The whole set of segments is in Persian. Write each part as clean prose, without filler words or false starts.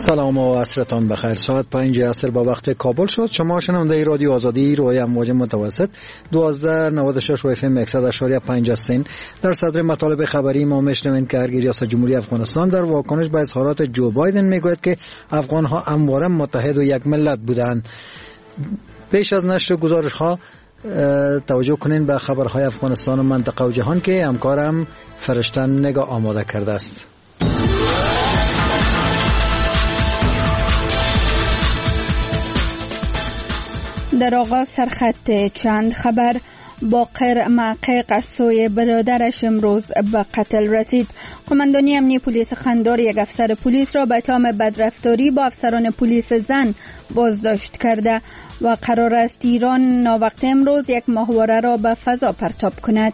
سلام و عصرتان بخیر. ساعت 5 عصر با وقت کابل شد. شما شنونده رادیو آزادی روی امواج متوسط 1296 و FM 100.5 هستین. در صدر مطالب خبری ما میشنوید که ارگی ریاست جمهوری افغانستان در واکنش به اظهارات جو بایدن میگوید که افغان‌ها همواره متحد و یک ملت بودند. پیش از نشر گزارش‌ها توجه کنین به خبرهای افغانستان و منطقه و جهان که همکارم فرشته نگاه آماده کرده است. در آغاز سرخط چند خبر. باقر محقق از سوی برادرش امروز به قتل رسید. قماندانی امنی پلیس قندار یک افسر پلیس را به اتهام بدرفتاری با افسران پلیس زن بازداشت کرده و قرار است ایران ناوقت امروز یک ماهواره را به فضا پرتاب کند.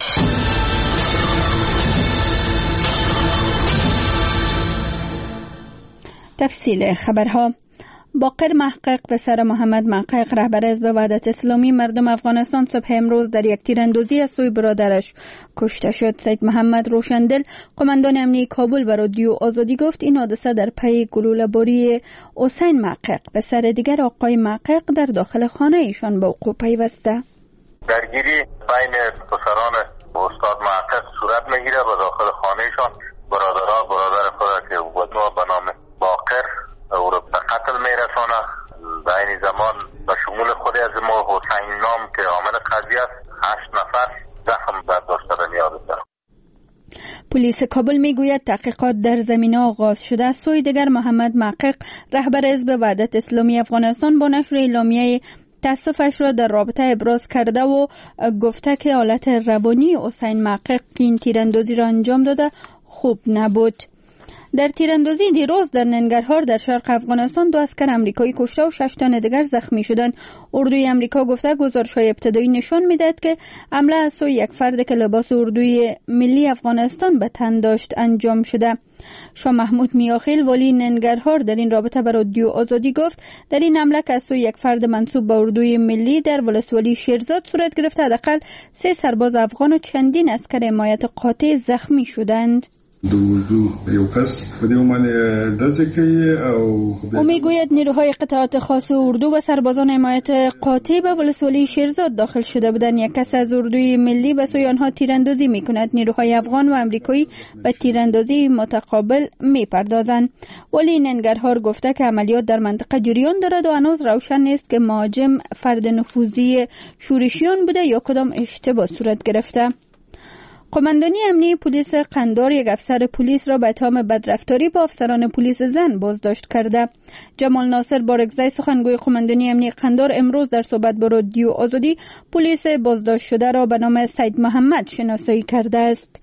تفصیل خبرها. باقر محقق پسر محمد محقق رهبر حزب وحدت اسلامی مردم افغانستان صبح امروز در یک تیراندازی از سوی برادرش کشته شد. سید محمد روشندل قماندان امنی کابل به رادیو آزادی گفت این حادثه در پی گلوله‌باری حسین محقق پسر دیگر آقای محقق در داخل خانه ایشان به وقوع پیوسته. درگیری بین پسران استاد محقق صورت میگیره و داخل خانه ایشان برادر خود که به نام باقر او را به قتل میرسانه. در این زمان به شمول خود از ما حسین نام که عامل قضیه است 8 نفر زخم برداشته به نیاز دارند. پلیس کابل میگوید تحقیقات در زمینه آغاز شده. از سوی دیگر محمد محقق رهبر حزب وحدت اسلامی افغانستان با نشر اعلامیه تأسفش را در رابطه ابراز کرده و گفته که حالت روانی حسین محقق که این تیراندازی را انجام داده خوب نبود. در تیراندازی دیروز در ننگرهار در شرق افغانستان 2 اسکر امریکایی کشته و 6 تن دیگر زخمی شدند. اردوی امریکا گفته گزارش‌های ابتدایی نشان می‌دهد که حمله از سوی یک فرد که لباس اردوی ملی افغانستان به تن داشت انجام شده. شاه محمود میاخیل ولی ننگرهار در این رابطه به رادیو آزادی گفت در این حمله که از سوی یک فرد منسوب به اردوی ملی در ولسوالی شیرزاد صورت گرفته حداقل 3 سرباز افغان و چندین اسکر حمایت قاطع زخمی شدند. او میگوید نیروهای قطعات خاص اردو و سربازان حمایت قاطع به ولسوالی شیرزاد داخل شده بودند. یک کس از اردوی ملی به سوی آنها تیراندازی میکند. نیروهای افغان و امریکایی به تیراندازی متقابل میپردازند. ولی ننگرهار گفته که عملیات در منطقه جریان دارد و هنوز روشن نیست که مهاجم فرد نفوذی شورشیان بوده یا کدام اشتباه صورت گرفته. قماندانی امنی پلیس قندار یک افسر پلیس را به اتهام بدرفتاری با افسران پلیس زن بازداشت کرده. جمال ناصر بارگزای سخنگوی قماندانی امنی قندار امروز در صحبت با رادیو آزادی پلیس بازداشت شده را به نام سید محمد شناسایی کرده است.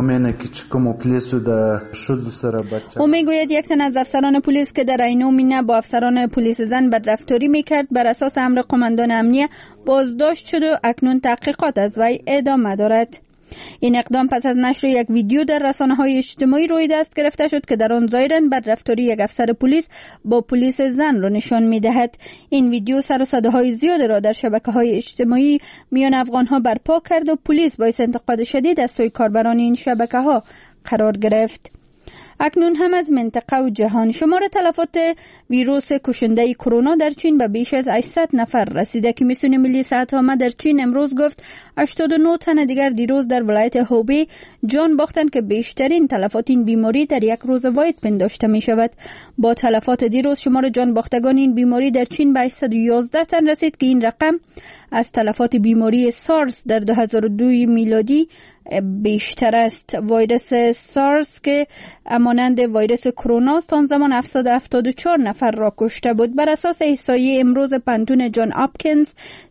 او میگوید یک تن از افسران پلیس که در عینو مینه با افسران پلیس زن بدرفتاری میکرد بر اساس امر قماندان امنیه بازداشت شد و اکنون تحقیقات از وی ادامه دارد. این اقدام پس از نشر یک ویدیو در رسانه‌های اجتماعی روی دست گرفته شد که در آن ظاهراً بدرفتاری یک افسر پلیس با پلیس زن را نشان می‌دهد. این ویدیو سر و صداهای زیاد را در شبکه‌های اجتماعی میان افغان‌ها برپا کرد و پلیس باعث انتقاد شدید از سوی کاربران این شبکه‌ها قرار گرفت. اکنون هم از منطقه و جهان. شمار تلفات ویروس کشنده کرونا در چین به بیش از 800 نفر رسیده. کمیسیون ملی صحت عامه در چین امروز گفت 89 تن دیگر دیروز در ولایت هوبی جان باختند که بیشترین تلفات این بیماری در یک روز واحد پنداشته می شود. با تلفات دیروز شمار جان باختگان این بیماری در چین به 811 تن رسید که این رقم از تلفات بیماری سارس در 2002 میلادی بیشتر است. ویروس سارس که مانند ویروس کرونا است آن زمان 774 نفر را کشته بود. بر اساس احصایه امروز پنتون جان آپکینز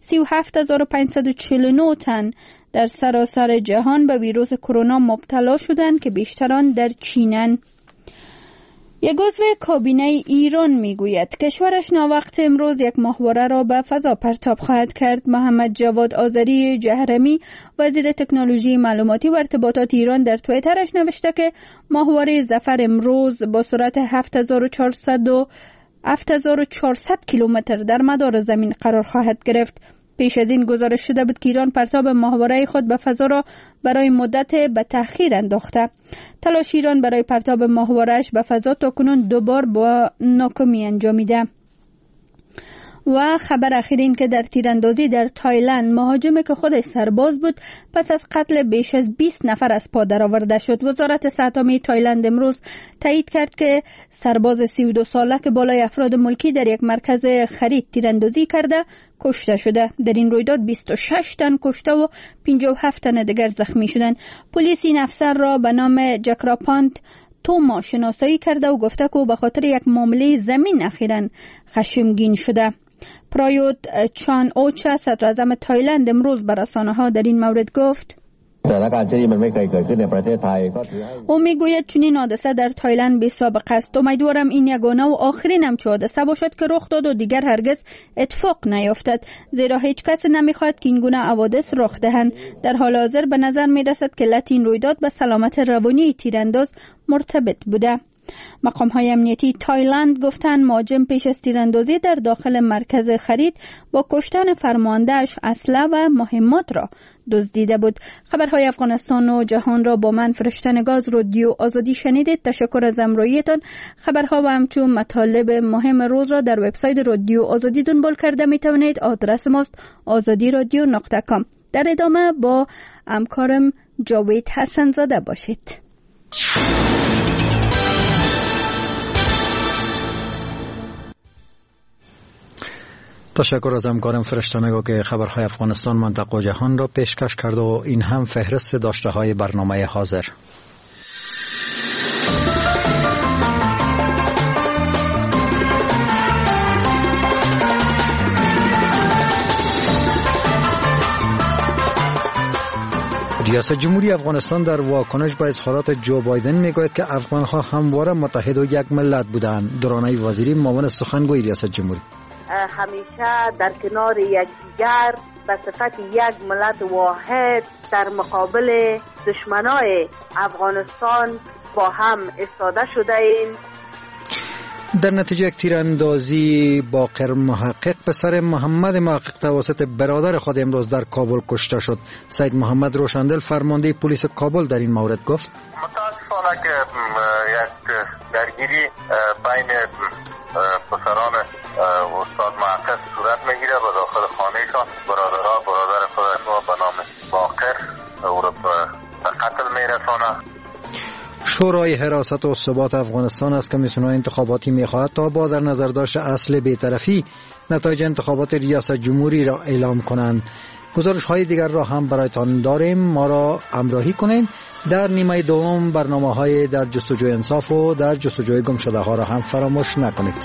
37549 تن در سراسر جهان به ویروس کرونا مبتلا شدند که بیشتران در چینن. یک عضو کابینه ایران میگوید کشورش ناوقت امروز یک ماهواره را به فضا پرتاب خواهد کرد. محمد جواد آذری جهرمی وزیر تکنولوژی معلوماتی و ارتباطات ایران در توییترش نوشته که ماهواره ظفر امروز با سرعت 7400 کیلومتر در مدار زمین قرار خواهد گرفت. پیش از این گزارش شده بود که ایران پرتاب ماهواره خود به فضا را برای مدت به تأخیر انداخته. تلاش ایران برای پرتاب ماهواره‌اش به فضا تاکنون دوبار با ناکامی انجامیده. و خبر اخیر این که در تیراندازی در تایلند مهاجمی که خودش سرباز بود پس از قتل بیش از 20 نفر از پا درآورده شد. وزارت صحت عامه تایلند امروز تایید کرد که سرباز 32 ساله که بالای افراد ملکی در یک مرکز خرید تیراندازی کرده کشته شده. در این رویداد 26 تن کشته و 57 تن دیگر زخمی شدند. پلیس این افسر را به نام جکراپانت توما شناسایی کرده و گفته که به خاطر یک معامله زمین اخیراً خشمگین شده. پرایوت چان اوچا صدر اعظم تایلند امروز به رسانه‌ها در این مورد گفت او میگوید چنین حادثه در تایلند بی سابقه است. امیدوارم این یگانه و آخرین همچو حادثه باشد که رخ داد و دیگر هرگز اتفاق نیفتد، زیرا هیچ کس نمیخواهد که این گونه حوادث رخ دهند. در حال حاضر به نظر میرسد که علت این رویداد به سلامت روانی تیرانداز مرتبط بوده. مقام‌های امنیتی تایلند گفتند مهاجم پیش از تیراندازی در داخل مرکز خرید با کشتن فرماندهش اسلحه و مهمات را دزدیده بود. خبرهای افغانستان و جهان را با من فرشته گاز رادیو آزادی شنیدید. تشکر از همراهیتان. خبرها و همچون مطالب مهم روز را در وبسایت رادیو آزادی دنبال کرده می توانید. آدرس ماست azadiradio.com. در ادامه با همکارم جاوید حسن زاده باشید. تشکر از همکارم فرشته‌نگاه که خبرهای افغانستان، منطقه و جهان را پیشکش کرد و این هم فهرست داشته‌های برنامه حاضر. ریاست جمهوری افغانستان در واکنش به اظهارات جو بایدن میگوید که افغان‌ها همواره متحد و یک ملت بودند. درانه وزیری معاون سخنگوی ریاست جمهوری همیشه در کنار یکدیگر به صفت یک ملت واحد در مقابل دشمنای افغانستان با هم ایستاده شده ایم. در نتیجه یک تیراندازی باقر محقق پسر محمد محقق توسط برادر خود امروز در کابل کشته شد. سید محمد روشندل فرمانده پلیس کابل در این مورد گفت متاسفانه که یک درگیری بین پسران استاد محقق صورت میگیره و داخل خانهشان برادر خودش به نام باقر او را به قتل میرسانه. شورای حراست و ثبات افغانستان از کمیسیون انتخاباتی میخواهد تا با در نظر داشت اصل بی‌طرفی نتایج انتخابات ریاست جمهوری را اعلام کنند. گزارش های دیگر را هم برایتان داریم. ما را همراهی کنید. در نیمه دوم برنامه های در جستجوی انصاف و در جستجوی گم شده ها را هم فراموش نکنید.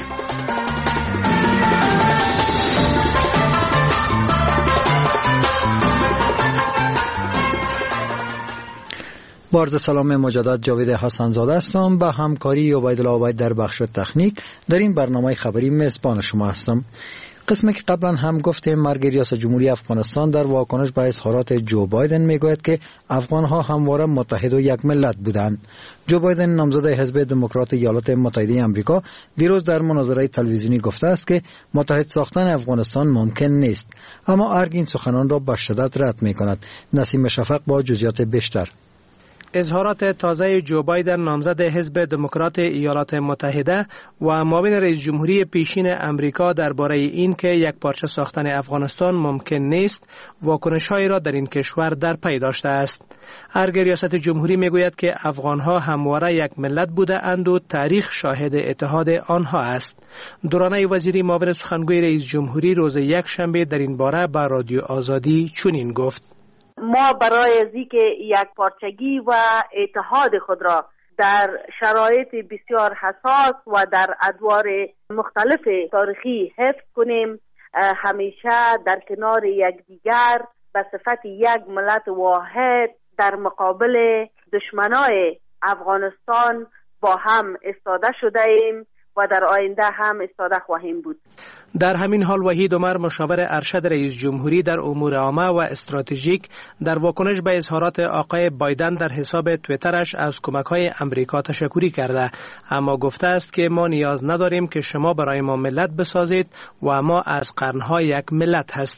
با عرض سلام مجدد جاوید حسن زاده هستم. به همکاری عبیدالله عبید در بخش تکنیک در این برنامه خبری میزبان شما هستم. قسمی که قبلا هم گفتیم مرگ ریاست جمهوری افغانستان در واکنش به اظهارات جو بایدن میگوید که افغانها همواره متحد و یک ملت بودند. جو بایدن نامزد حزب دموکرات ایالات متحده آمریکا دیروز در مناظره تلویزیونی گفته است که متحد ساختن افغانستان ممکن نیست، اما ارگ این سخنان را به شدت رد میکند. نسیم شفق با جزئیات بیشتر. اظهارات تازه جو بایدن نامزد حزب دموکرات ایالات متحده و معاون رئیس جمهوری پیشین امریکا درباره این که یک پارچه ساختن افغانستان ممکن نیست واکنش‌هایی را در این کشور در پی داشته است. ارگ ریاست جمهوری میگوید که افغانها همواره یک ملت بوده اند و تاریخ شاهد اتحاد آنها است. درانه وزیری معاون سخنگوی رئیس جمهوری روز یکشنبه در این باره به رادیو آزادی چنین گفت: ما برای از اینکه یک پارچگی و اتحاد خود را در شرایط بسیار حساس و در ادوار مختلف تاریخی حفظ کنیم، همیشه در کنار یکدیگر به صفت یک ملت واحد در مقابل دشمنای افغانستان با هم ایستاده شده ایم و در آینده هم ایستاده خواهیم بود. در همین حال وحید عمر مشاور ارشد رئیس جمهوری در امور عامه و استراتژیک در واکنش به اظهارات آقای بایدن در حساب توییترش از کمک‌های امریکا تشکری کرده، اما گفته است که ما نیاز نداریم که شما برای ما ملت بسازید و ما از قرن‌ها یک ملت هستیم.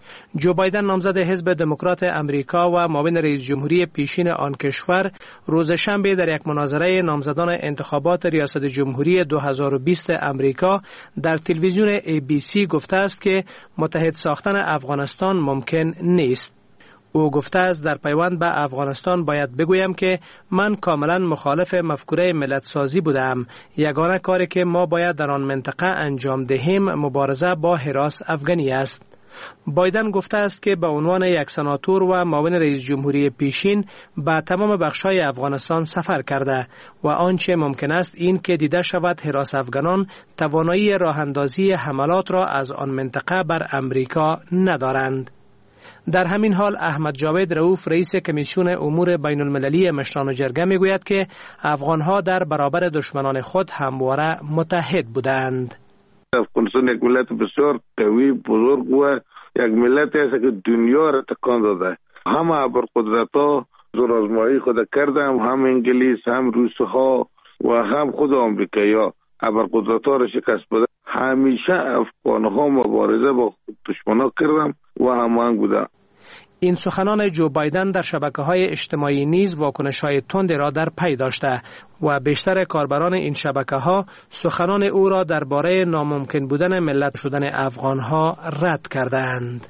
جو بایدن نامزد حزب دموکرات امریکا و معاون رئیس جمهوری پیشین آن کشور روز شنبه در یک مناظره نامزدان انتخابات ریاست جمهوری 2020 امریکا در تلویزیون ABC گفته است که متحد ساختن افغانستان ممکن نیست. او گفته است در پیوند به افغانستان باید بگویم که من کاملا مخالف مفکوره ملت سازی بودم. یگانه کاری که ما باید در آن منطقه انجام دهیم مبارزه با هراس افغانی است. بایدن گفته است که به عنوان یک سناتور و معاون رئیس جمهوری پیشین به تمام بخش‌های افغانستان سفر کرده و آنچه ممکن است این که دیده شود هراس افغانان توانایی راه‌اندازی حملات را از آن منطقه بر امریکا ندارند. در همین حال احمد جاوید رؤوف رئیس کمیسیون امور بین المللی مشران جرگه میگوید که افغانها در برابر دشمنان خود همواره متحد بودند. افغانستان یک ملت بسیار قوی، بزرگ و یک ملتی است که دنیا را تکان داده. همه ابرقدرت‌ها زورآزمایی خود کردند، هم انگلیس، هم روس‌ها و هم خود آمریکایی‌ها ابرقدرت‌ها را شکست دادند. همیشه افغان‌ها مبارزه با دشمنان کردند و هماهنگ بودند. این سخنان جو بایدن در شبکه‌های اجتماعی نیز واکنش‌های تند را در پی داشته و بیشتر کاربران این شبکه‌ها سخنان او را درباره ناممکن بودن ملت شدن افغان‌ها رد کردند.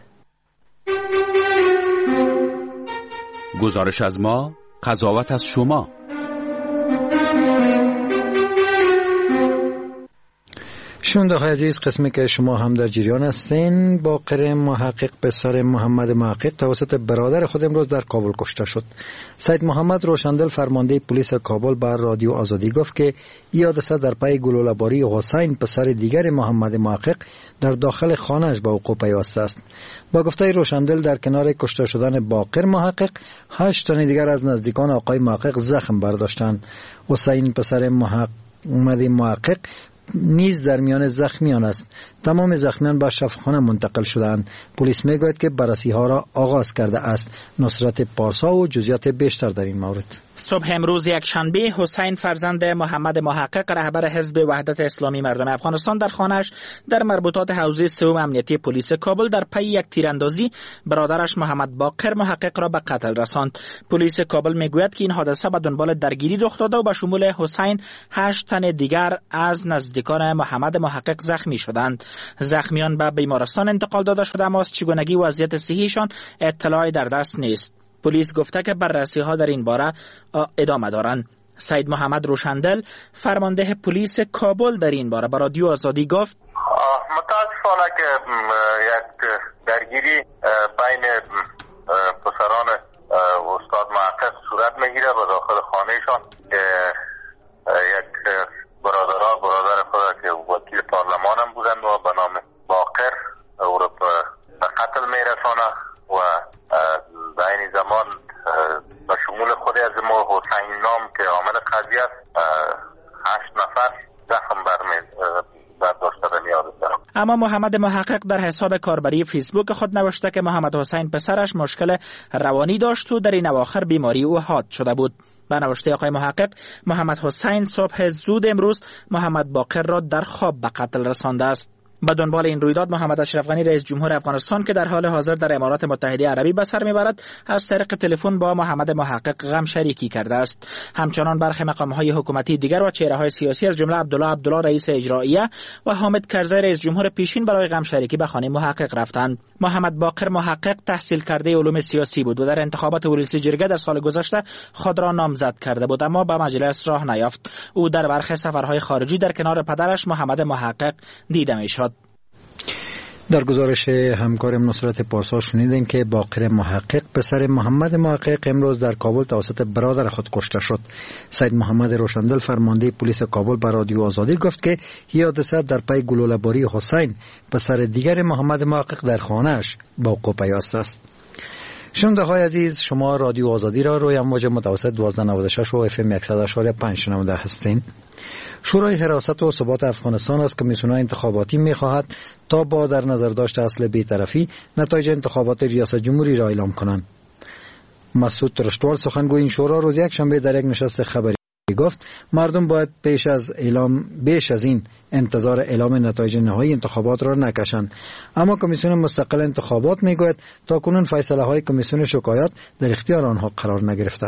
گزارش از ما، قضاوت از شما. شنونده عزیز، قسمی که شما هم در جریان هستین، باقر محقق پسر محمد محقق توسط برادر خود امروز در کابل کشته شد. سید محمد روشندل فرمانده پلیس کابل بر رادیو آزادی گفت که این حادثه در پی گلوله‌باری حسین پسر دیگر محمد محقق در داخل خانه‌اش به وقوع پیوسته است. با گفته روشندل در کنار کشته شدن باقر محقق 8 تن دیگر از نزدیکان آقای محقق زخم برداشتند. حسین پسر محمد محقق نیز در میان زخمیان است. تمام زخمیان به شفاخانه منتقل شدند. پلیس میگوید که بررسی ها را آغاز کرده است. نصرت پارسا و جزئیات بیشتر در این مورد. صبح امروز یک شنبه حسین فرزند محمد محقق رهبر حزب وحدت اسلامی مردم افغانستان در خانه‌اش در مربوطات حوزه سوم امنیتی پلیس کابل در پی یک تیراندازی برادرش محمد باقر محقق را به قتل رساند. پلیس کابل میگوید که این حادثه به دنبال درگیری رخ داده و به شمول حسین 8 تن دیگر از نزدیکان محمد محقق زخمی شدند. زخمیان به بیمارستان انتقال داده شده اما از چگونگی وضعیت صحیشان اطلاعی در دست نیست. پلیس گفته که بررسی ها در این باره ادامه دارند. سید محمد روشندل فرمانده پلیس کابل در این باره به رادیو آزادی گفت متاسفانه که یک درگیری بین پسران استاد محقق صورت میگیره به داخل خانهشان که یک برادر خود که وکیل پارلمان هم بودن و به نام باقر او را به قتل میرسانه و در این زمان به شمول خود از ما حسین نام که عامل قضیه است 8 نفر زخم برداشته به نیاز دارم. اما محمد محقق در حساب کاربری فیسبوک خود نوشته که محمد حسین پسرش مشکل روانی داشت و در این اواخر بیماری او حاد شده بود. به نوشته آقای محقق، محمد حسین صبح زود امروز محمد باقر را در خواب به قتل رسانده است. به دنبال این رویداد محمد اشرف غنی رئیس جمهور افغانستان که در حال حاضر در امارات متحده عربی به سر میبرد از طریق تلفن با محمد محقق غم شریکی کرده است. همچنان برخی مقام‌های حکومتی دیگر و چهره‌های سیاسی از جمله عبدالله رئیس اجراییه و حامد کرزی رئیس جمهور پیشین برای غم شریکی به خانه محقق رفتند. محمد باقر محقق تحصیل کرده علوم سیاسی بود و در انتخابات ولسی جرگه در سال گذشته خود را نامزد کرده بود اما به مجلس راه نیافت. او در برخی سفرهای خارجی در کنار پدرش محمد محقق دیده میشد. در گزارش همکارم نصرت پارسا شنیدیم که باقر محقق پسر محمد محقق امروز در کابل توسط برادر خود کشته شد. سید محمد روشندل فرمانده پلیس کابل به رادیو آزادی گفت که این حادثه در پی گلوله‌باری حسین پسر دیگر محمد محقق در خانه‌اش با وقوع پیوسته است. شنونده های عزیز، شما رادیو آزادی را روی امواج متوسط 1296 و FM 100.5 شنونده هستین. شورای حراست و ثبات افغانستان از کمیسیون انتخاباتی می‌خواهد تا با در نظر داشت اصل بی‌طرفی نتایج انتخابات ریاست جمهوری را اعلام کنند. مسعود رشتوال سخنگوی این شورا روز یک شنبه در یک نشست خبری گفت مردم باید بیش از این انتظار اعلام نتایج نهایی انتخابات را نکشند. اما کمیسیون مستقل انتخابات میگوید تاکنون فیصله های کمیسیون شکایات در اختیار آنها قرار نگرفته.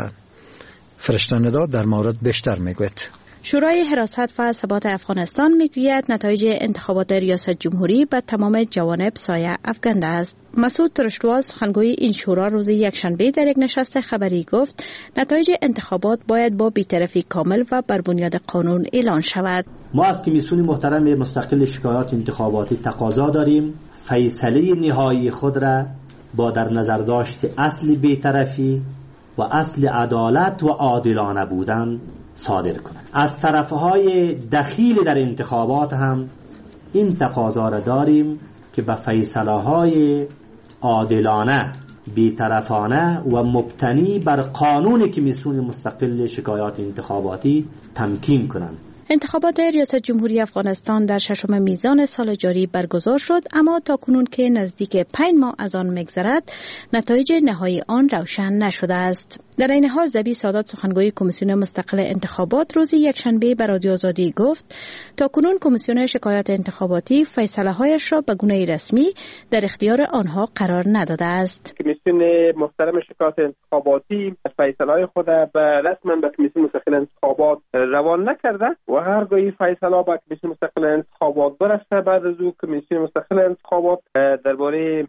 فرشته ندا در مورد بیشتر میگوید. شورای حراست و ثبات افغانستان میگوید نتایج انتخابات ریاست جمهوری به تمام جوانب سایه افکنده است. مسعود ترشتواز سخنگوی این شورا روز یکشنبه در یک نشست خبری گفت نتایج انتخابات باید با بی‌طرفی کامل و بر بنیاد قانون اعلان شود. ما از کمیسیون محترم مستقل شکایات انتخاباتی تقاضا داریم فیصله نهایی خود را با در نظر داشت اصل بی‌طرفی و اصل عدالت و عادلانه بودن صادر کنند. از طرفهای دخیل در انتخابات هم این تقاضا را داریم که به فیصله‌های عادلانه، بی‌طرفانه و مبتنی بر قانون کمیسیون مستقل شکایات انتخاباتی تمکین کنند. انتخابات ریاست جمهوری افغانستان در 6 میزان سال جاری برگزار شد، اما تاکنون که نزدیک 5 ماه از آن می‌گذرد نتایج نهایی آن روشن نشده است. در این حال زبی سادات سخنگوی کمیسیون مستقل انتخابات روز یکشنبه به رادیو آزادی گفت تاکنون کمیسیون شکایات انتخاباتی فیصله‌هایش را به گونه رسمی در اختیار آنها قرار نداده است. کمیسیون محترم شکایات انتخاباتی فیصله‌های خود به رسما به کمیسیون مستقل انتخابات روان نکرده و هرگاهی فیصله به کمیسیون مستقل انتخابات برسه بعد از او کمیسیون مستقل انتخابات درباره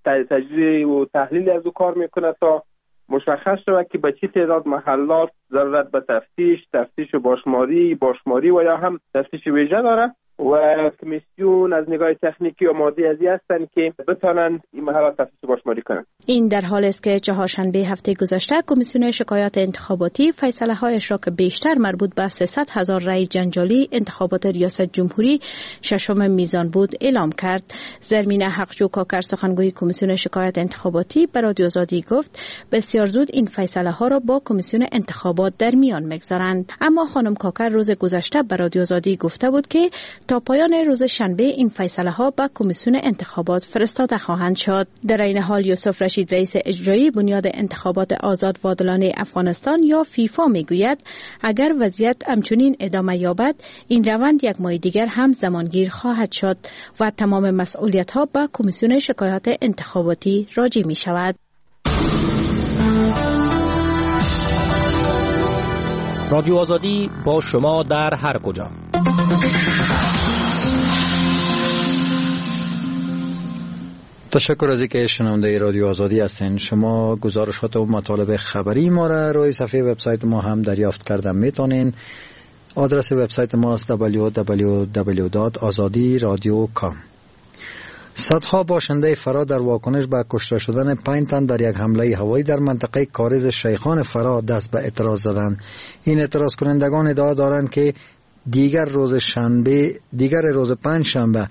تجزیه و تحلیل از او کار میکنه تا مشخص شود که به چه تعداد محلات ضرورت به تفتیش باشماری و یا هم تفتیش ویژه داره و کمیسیون از نگاه تکنیکی آماده ازی هستند که بتانند این محلات تفتیش باشماری کنند. این در حال است که چهارشنبه هفته گذشته کمیسیون شکایات انتخاباتی فیصله هایش را که بیشتر مربوط به 300,000 رای جنجالی انتخابات ریاست جمهوری 6 میزان بود اعلام کرد. زرمینه حقجو کاکر سخنگوی کمیسیون شکایات انتخاباتی به رادیو آزادی گفت بسیار زود این فیصله ها را با کمیسیون انتخابات در میان میگذارند. اما خانم کاکر روز گذشته به رادیو آزادی گفته بود که تا پایان روز شنبه این فیصله ها به کمیسیون انتخابات فرستاده خواهند شد. در این حال یوسف رشید رئیس اجرایی بنیاد انتخابات آزاد و عادلانه افغانستان یا فیفا میگوید اگر وضعیت همچنین ادامه یابد این روند یک ماه دیگر هم زمانگیر خواهد شد و تمام مسئولیت ها به کمیسیون شکایات انتخاباتی راجع می شود. رادیو آزادی با شما در هر کجا. تشکر از اینکه شنونده رادیو آزادی هستین. شما گزارشات و مطالب خبری ما را روی صفحه وبسایت ما هم دریافت کردن میتونین. آدرس وبسایت ما است www.azadiradio.com. صدها باشنده فرا در واکنش به کشته شدن 5 تن در یک حمله هوایی در منطقه کارز شیخان فرا دست به اعتراض زدند. این اعتراض کنندگان ادعا دارند که دیگر روز پنجشنبه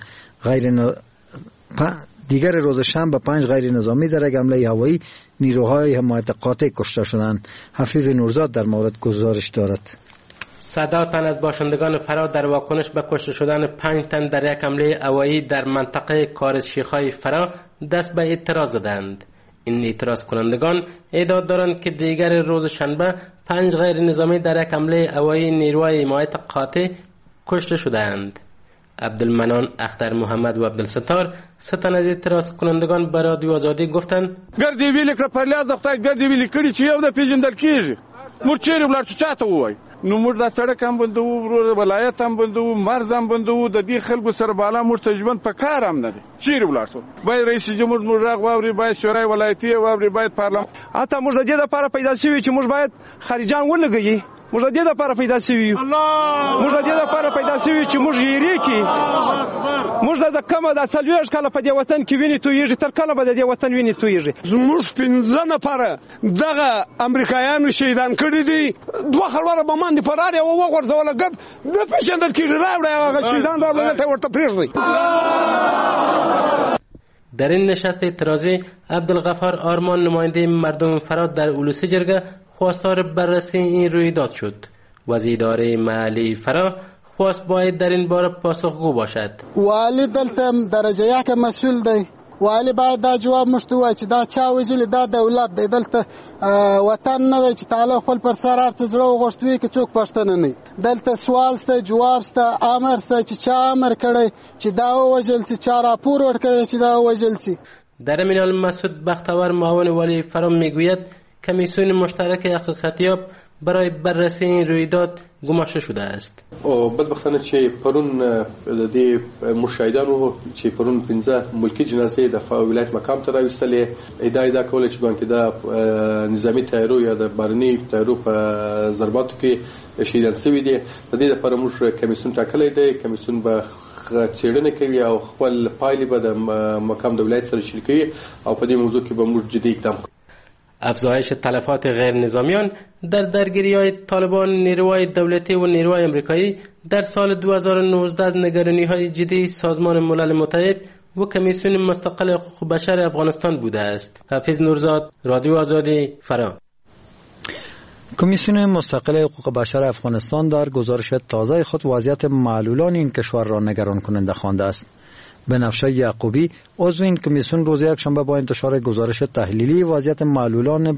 پنج غیر نظامی در یک حمله هوایی نیروهای حمایت قاطع کشته شدند. حفیظ نورزاد در مورد گزارش دارد. صدها تن از باشندگان فرا در واکنش به کشته شدن 5 تن در یک حمله هوایی در منطقه کارز شیخای فرا دست به اعتراض زدند. این اعتراض کنندگان ادعا دارند که دیگر روز شنبه 5 غیر نظامی در یک حمله هوایی نیروهای حمایت قاطع کشته شدند. عبدالمنان اختر محمد و عبدالستار ستن از اعتراض کنندگان به رادیو آزادی گفتند ګردې ویلې کړه پرلیاز د خدای ګردې ویلې کړي چې یو د پیژندل کېږي موږ چیرې ولاړ چې چاته ووایو نو موږ دا سړک هم بندوو ولایت هم بندوو مرز هم بندوو د دې خلکو سره بالا موږ ته ژوند په کار هم نه دی چیرې ولاړ شو باید رئیس جمهور موږ غږ واوري باید شورای ولایتي واوري باید پارلمان حتی موږ د دې لپاره پیدا شوي چې موږ باید خارجان ولګوي موږ د دې لپاره پیدا شوي یو موږ د دې لپاره پیدا شوي چې موږ یې کې موږ د کومه د 40 کاله په دې وطن کې ویني تویږي تر کله به د دې وطن ویني تویږي زموږ 15 نفره دغه امریکایانو شهیدان کړي دي دوه خلوره به باندې فرار او وغورځول ګد د پیژندل کېږي راوړی هغه شهیدان راوړل ته ورته پرېږدي. در این نشست اعتراضی عبدالغفار آرمان نماینده مردم فراد در اولوسی جرگه خواستار بررسی این رویداد شد. وزیر اداره محلی فرا خواست باید در این باره پاسخگو باشد. والی دلته درجه یک مسئول دی ولی باید دا جواب مشته وای چې دا چا وژلي، دا دولت دی، دلته وطن نه دی چې تعالی خپل پر سر هر څه زړه وغوښتوي کې څوک پښتنه نه. دلته سوال سته، جواب سته، امر سته چې چا امر کړی چې دا ووژل سي، چا راپور ورکړی چې دا ووژل سي. در همین حال مسعود بختور معاون والی فرام میگوید کمیسیون مشترک حقیقتیاب برای بررسی این رویداد گماشته شده است. او بدبختانه چې پرون د مشاهدانو چې پرون 15 ملکی جنازې د ولایت مقام ته راوستلې، ادعا کوله چې ګوند کې د نظامی تیارو یا د بارني تیارو په ضرباتو کې شهیدان شوي دي. د دې لپاره موږ کمیسیون ټاکلی دی. کمیسیون به څېړنه کوي او خپل پایلې به د مقام د ولایت سره شریکوي او په دې موضوع کې به موږ جدي اقدام کوو. افزایش تلفات غیر نظامیان در درگیری‌های طالبان، نیروهای دولتی و نیروهای آمریکایی در سال 2019 نگرانی‌های جدی سازمان ملل متحد و کمیسیون مستقل حقوق بشر افغانستان بوده است. حافظ نورزاد، رادیو آزادی، فرا. کمیسیون مستقل حقوق بشر افغانستان در گزارش تازه خود وضعیت معلولان این کشور را نگران کننده خوانده است. بنفشه یعقوبی عضو این کمیسیون روز یکشنبه با انتشار گزارش تحلیلی وضعیت معلولان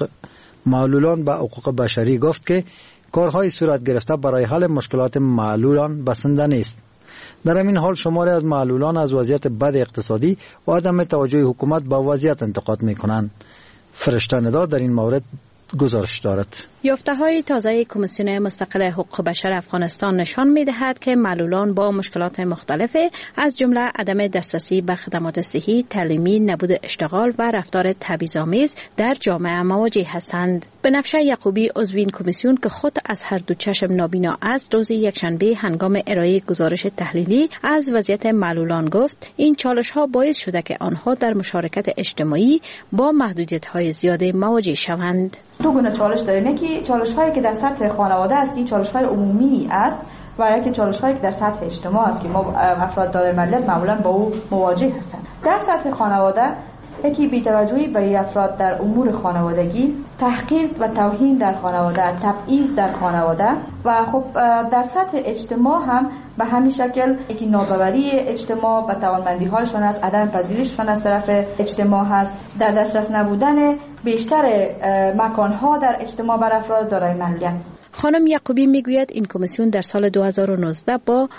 به حقوق بشری گفت که کارهای صورت گرفته برای حل مشکلات معلولان بسنده نیست. در همین حال شماری از معلولان از وضعیت بد اقتصادی و عدم توجه حکومت به وضعیت انتقاد می‌کنند. فرشته ندا در این مورد گزارش دارد. یافته‌های تازه کمیسیون مستقل حقوق بشر افغانستان نشان می‌دهد که معلولان با مشکلات مختلف از جمله عدم دسترسی به خدمات صحی، تعلیمی، نبود اشتغال و رفتار تبعیض‌آمیز در جامعه مواجه هستند. بنفشه یعقوبی عضو این کمیسیون که خود از هر دو چشم نابینا است، روز یکشنبه هنگام ارائه گزارش تحلیلی از وضعیت معلولان گفت این چالش‌ها باعث شده که آنها در مشارکت اجتماعی با محدودیت‌های زیاد مواجه شوند. دو گونه چالش داریم. یکی چالش‌هایی که در سطح خانواده است که چالش‌های عمومی است و یکی چالش‌هایی که در سطح اجتماع است که ما افراد دائره ملت معمولاً با او مواجه هستند. در سطح خانواده یکی بی‌توجهی به افراد در امور خانوادگی، تحقیر و توهین در خانواده، تبعیض در خانواده و خب در سطح اجتماع هم به همین شکل یکی ناباوری اجتماع و توانمندی‌هایشان است، عدم پذیرششان از طرف اجتماع هست، در دسترس نبودن بیشتر مکان‌ها در اجتماع بر افراد دارای ملیت. خانم یعقوبی میگوید این کمیسیون در سال 2019 با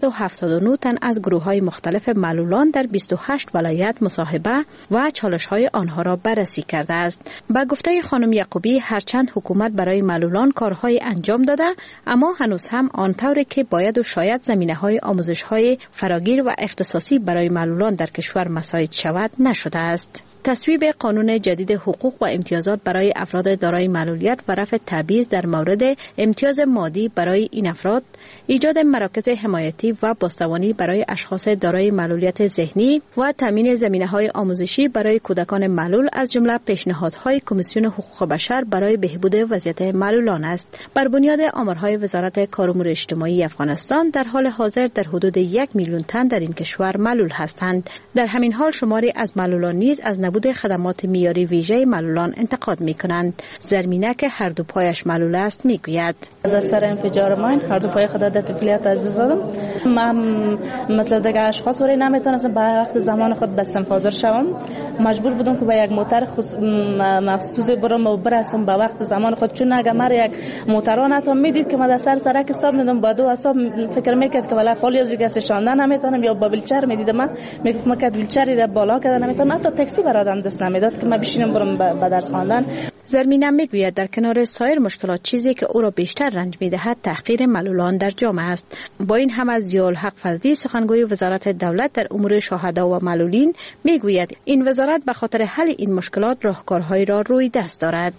979 تن از گروه‌های مختلف معلولان در 28 ولایت مصاحبه و چالش‌های آنها را بررسی کرده است. با گفته خانم یعقوبی هرچند حکومت برای معلولان کارهای انجام داده، اما هنوز هم آنطوری که باید و شاید زمینه‌های آموزش‌های فراگیر و اختصاصی برای معلولان در کشور مساعد شود نشده است. تصویب قانون جدید حقوق و امتیازات برای افراد دارای معلولیت و رفع تبعیض در مورد امتیاز مادی برای این افراد، ایجاد مراکز حمایتی و بازتوانی برای اشخاص دارای معلولیت ذهنی و تامین زمینه‌های آموزشی برای کودکان معلول از جمله پیشنهادهای کمیسیون حقوق بشر برای بهبود وضعیت معلولان است. بر بنیاد آمارهای وزارت کار و امور اجتماعی افغانستان در حال حاضر در حدود 1 میلیون تن در این کشور معلول هستند. در همین حال شماری از معلولان نیز از نبود خدمات معیاری ویژه معلولان انتقاد می‌کنند. زرمینه که هر دو پایش معلول است میگوید از اثر انفجار ماین هر دو پای خود در طفولیت عزیز زدم. من مثل دیگه اشخاص ولی نمیتونستم به وقت زمان خود به استنفاضر شوم. مجبور بودم که با یک موتر مخصوص برم و برسم به وقت زمان خود، چون اگه مرا یک موتران حتی میدید که من در سر سرک استاب ندم با دو اصاب فکر میکرد که ولی خالی از دیگه شاندن نمیتونم یا با ویلچر میدیدم من میگفت ویلچری را بالا کردن نمیتونم، حتی تاکسی برادم دست نمیداد که من بشینم برم به درس خواندن. زرمینه میگوید در کنار سایر مشکلات چیزی که او را بیشتر رنج میدهد تحقیر معلولان در جامعه است. با این هم از ضیاءالحق فضلی سخنگوی وزارت دولت در امور شهدا و معلولین میگوید این وزارت به خاطر حل این مشکلات راهکارهایی را روی دست دارد.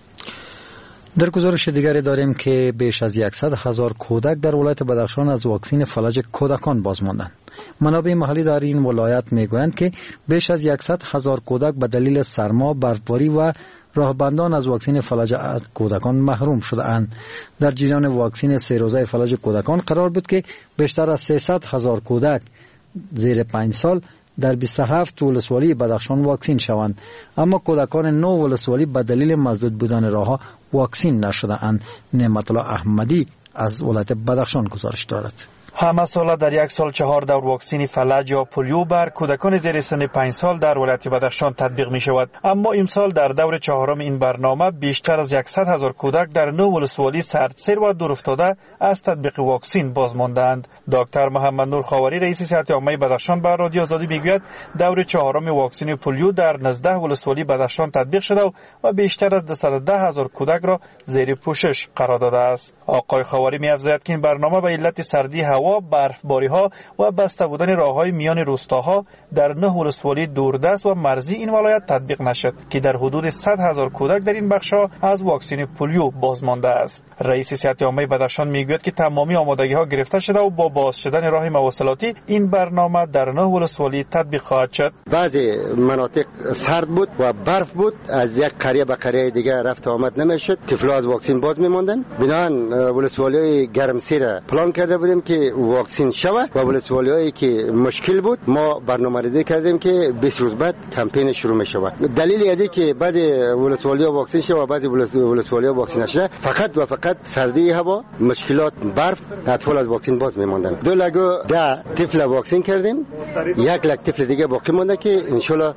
در گزارش دیگری داریم که بیش از 100,000 کودک در ولایت بدخشان از واکسن فلج کودکان باز ماندند. منابع محلی در این ولایت میگویند که بیش از 100,000 کودک به دلیل سرما، برفباری و راهبندان از واکسن فلج کودکان محروم شده اند. در جریان واکسن 3 روزه فلج کودکان قرار بود که بیشتر از 300,000 کودک زیر 5 سال در 27 ولسوالی بدخشان واکسین شوند، اما کودکان 9 ولسوالی به دلیل مسدود بودن راهها واکسین نشده اند. نعمت الله احمدی از ولایت بدخشان گزارش دارد. همه ساله در یک سال 4 دور واکسن فلج یا پولیو بر کودکان زیر سن 5 سال در ولایت بدخشان تطبیق می شود. اما امسال در دور چهارم این برنامه بیشتر از 100,000 کودک در 9 ولسوالی سردسیر و دورافتاده از تطبیق واکسن باز ماندند. دکتر محمد نور خاوری رئیس صحت عامه بدخشان بر رادیو آزادی میگوید دور چهارم واکسن پولیو در 19 ولسوالی بدخشان تطبیق شده و بیشتر از 210,000 کودک را زیر پوشش قرار داده است. آقای خاوری می‌افزاید که این برنامه به علت سردی هوا، برفباری‌ها و بسته بودن راه‌های میان روستاها در 9 ولسوالی دوردست و مرزی این ولایت تطبیق نشد که در حدود 100,000 کودک در این بخش‌ها از واکسن پولیو باز مانده است. رئیس صحت عامه بدخشان میگوید که تمامی آمادگی‌ها گرفته شده و با باز شدن راه مواصلاتی این برنامه در 9 ولسوالی تطبیق خواهد شد. بعضی مناطق سرد بود و برف بود، از یک قریه به قریه دیگه رفت آمد نمیشد، طفل‌ها از واکسن باز می‌ماندن. بنابراین ولسوالی گرمسیر پلان کرده بودیم که واکسن شود و ولسوالی‌هایی که مشکل بود ما برنامه‌ریزی کردیم که 20 روز بعد کمپین شروع می‌شود. دلیل ازی که بعضی ولسوالی‌ها واکسن شده و بعضی ولسوالی‌ها واکسن نشده فقط و فقط سردی هوا، مشکلات برف، اطفال از واکسن باز می‌ماندن. 2 لگو 10 طفل واکسن کردیم، 1 لگ طفل دیگه باقی مونده که ان شاءالله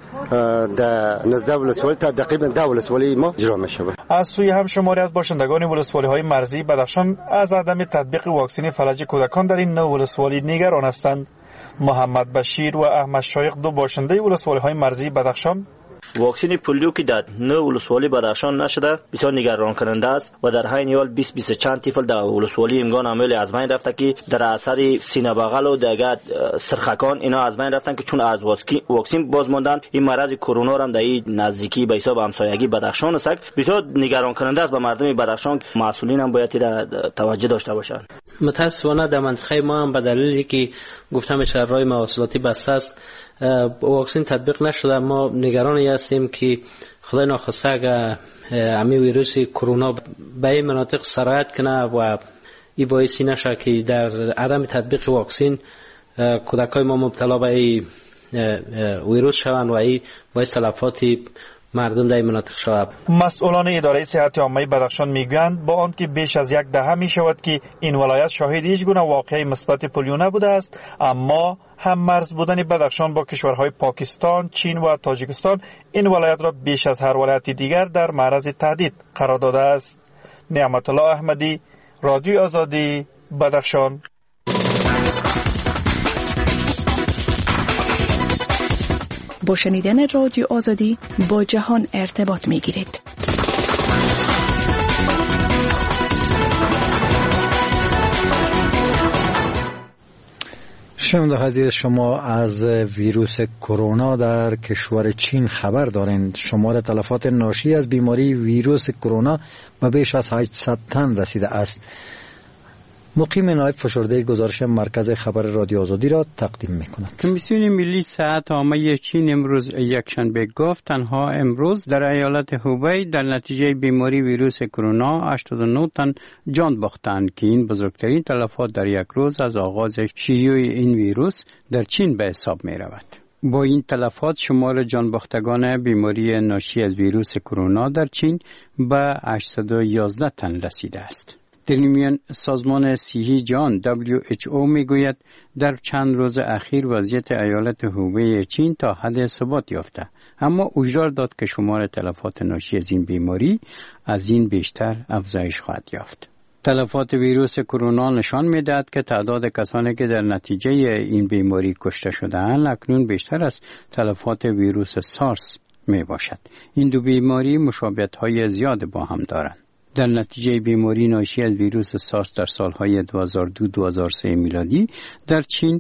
در 19 ولسوالی تا تقریبا 10 ولسوالی ما اجرا می‌شود. از سوی هم شماری از باشندگان ولسوالی‌های مرزی بدخشان از عدم تطبیق واکسن فلج کودکان در این 9 ولسوالی نگران هستند. محمد بشیر و احمد شایق دو باشنده ولسوالی‌های مرزی بدخشان واکسن پولیو که در 9 ولسوالی بدخشان نشده بسیار نگران کننده است و در حین حال 20 چند طفل در ولسوالی امگان عمل از بین رفته که در اثر سینه بغل و دیگر سرخکان اینا از بین رفتن که چون از واکسن باز ماندن. این مرض کرونا هم در این نزدیکی به حساب همسایگی بدخشان است. بسیار نگران کننده است. به مردم بدخشان مسئولین هم باید توجه داشته باشند. متاسفانه در منطقه ما هم به دلیلی که گفتم راه مواصلاتی بسته است واکسن تطبیق نشده. ما نگران هستیم که خدای ناخواسته اگر همین ویروس کرونا به این مناطق سرایت کنه و این باعثی نشه که در عدم تطبیق واکسن کودکای ما مبتلا به این ویروس شوند و این باعث تلفات مردم در این مناطق شود. مسئولان اداره صحت عامه بدخشان میگویند با آنکه بیش از 10 دهه می شود که این ولایت شاهد هیچ گونه واقعه مثبت پولیو نبوده است، اما هم مرز بودن بدخشان با کشورهای پاکستان، چین و تاجیکستان این ولایت را بیش از هر ولایت دیگر در معرض تهدید قرار داده است. نعمت الله احمدی، رادیو آزادی، بدخشان. با شنیدن رادیو آزادی با جهان ارتباط می گیرید. شنونده عزیز، شما از ویروس کرونا در کشور چین خبر دارید. شمار تلفات ناشی از بیماری ویروس کرونا به بیش از 800 تن رسیده است. مقیم نایب فشرده گزارش مرکز خبر رادیو آزادی را تقدیم می‌کند. کمیسیون ملی صحت عامه چین امروز یکشنبه گفت تنها امروز در ایالت هوبی در نتیجه بیماری ویروس کرونا 89 تن جان باختند که این بزرگترین تلفات در یک روز از آغاز شیوع این ویروس در چین به حساب می‌رود. با این تلفات شمار جان باختگان بیماری ناشی از ویروس کرونا در چین به 811 تن رسیده است. در میان سازمان صحی جهان WHO میگوید در چند روز اخیر وضعیت ایالت هوبی چین تا حد ثبات یافته، اما هشدار داد که شمار تلفات ناشی از این بیماری از این بیشتر افزایش خواهد یافت. تلفات ویروس کرونا نشان می‌دهد که تعداد کسانی که در نتیجه این بیماری کشته شده‌اند اکنون بیشتر از تلفات ویروس سارس میباشد. این دو بیماری مشابهت‌های زیاد با هم دارند. در نتیجه بیماری ناشی از ویروس سارس در سالهای 2002-2003 میلادی در چین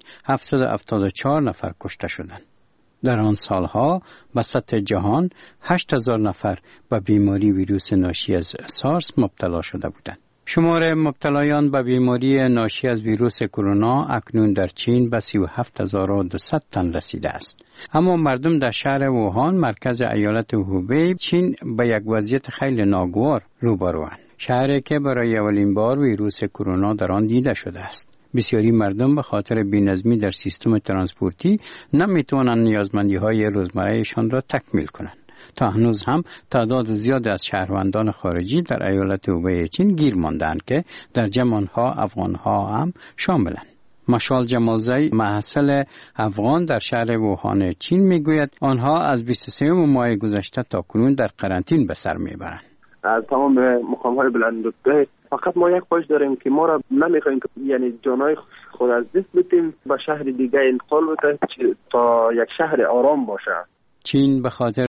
774 نفر کشته شدند. در آن سالها به سطح جهان 8000 نفر به بیماری ویروس ناشی از سارس مبتلا شده بودند. شمار مبتلایان به بیماری ناشی از ویروس کرونا اکنون در چین به 37200 تن رسیده است. اما مردم در شهر ووهان مرکز ایالت هوبی چین به یک وضعیت خیلی ناگوار روبروند. شهری که برای اولین بار ویروس کرونا در آن دیده شده است. بسیاری مردم به خاطر بی‌نظمی در سیستم ترانسپورتی نمیتوانند نیازمندی‌های روزمره‌شان را تکمیل کنند. تا هنوز هم تعداد زیاد از شهروندان خارجی در ایالت هوبی چین گیر ماندند که در جمع آنها افغان‌ها هم شاملند. مشال جمالزی محصل افغان در شهر ووهان چین میگوید آنها از 23 ماه گذشته تا کنون در قرنطین به سر میبرند. از تمام مقام‌های بلندرتبه فقط ما یک خواهش داریم که ما را نمیخوایم که یعنی جانای خود از دست بدیم به شهر دیگه انتقال بده تا یک شهر آرام باشه. چین به خاطر